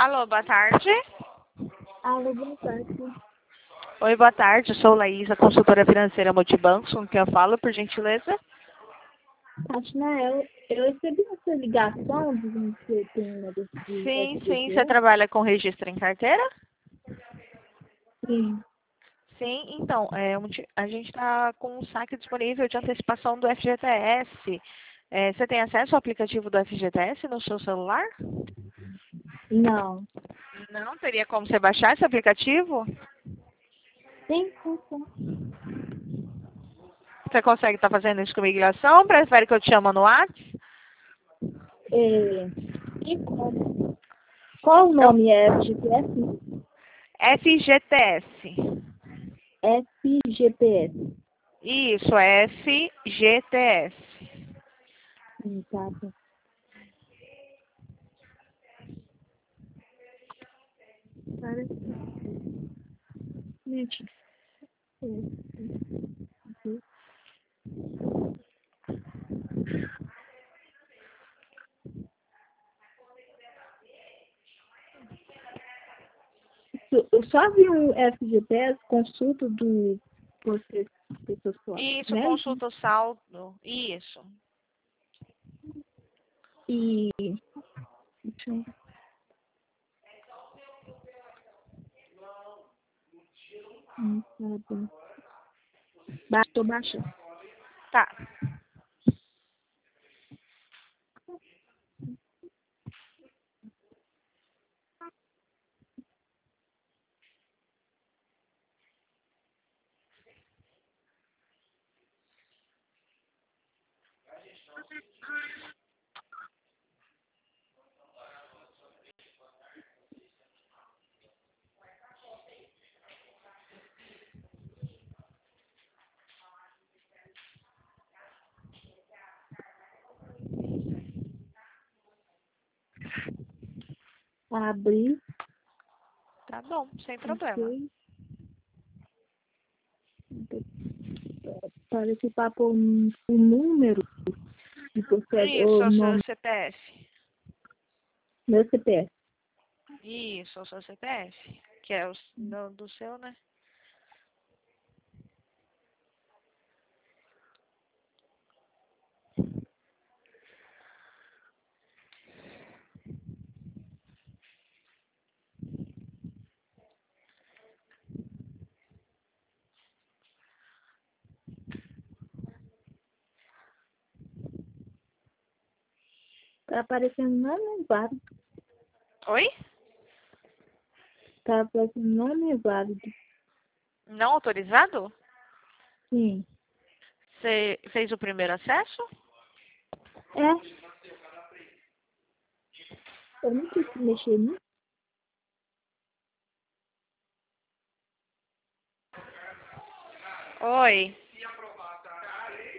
Alô, boa tarde. Alô, boa tarde. Oi, boa tarde. Eu sou Laísa, consultora financeira Multibancos. Com quem eu falo, por gentileza? Tatiana, eu recebi essa ligação dizendo que você tem um negócio de Sim. Você FGTS. trabalha com registro em carteira? Sim. Sim, então, a gente está com um saque disponível de antecipação do FGTS. Você tem acesso ao aplicativo do FGTS no seu celular? Não. Não, teria como você baixar esse aplicativo? Sim. Você consegue estar fazendo isso comigo em ligação? Prefere que eu te chame no WhatsApp? E como? Qual o nome? É FGTS? FGTS. FGTS. Isso, FGTS. Tá bom. Parece que eu só vi um FGTS, consulta do você, pessoas Isso, né? consulta o saldo. Isso. E deixa eu ver. Tá bom. Tô baixando. Tá. Abrir. Tá bom, sem problema. Ok. Participar por um número de processo, Isso, ou é o seu nome, CPF. meu CPF. Isso, é o seu CPF. Que é o do seu, né? Tá aparecendo nome válido. Oi? Tá aparecendo nome válido. Não autorizado? Sim. Você fez o primeiro acesso? É. Eu não quis mexer nisso. Oi.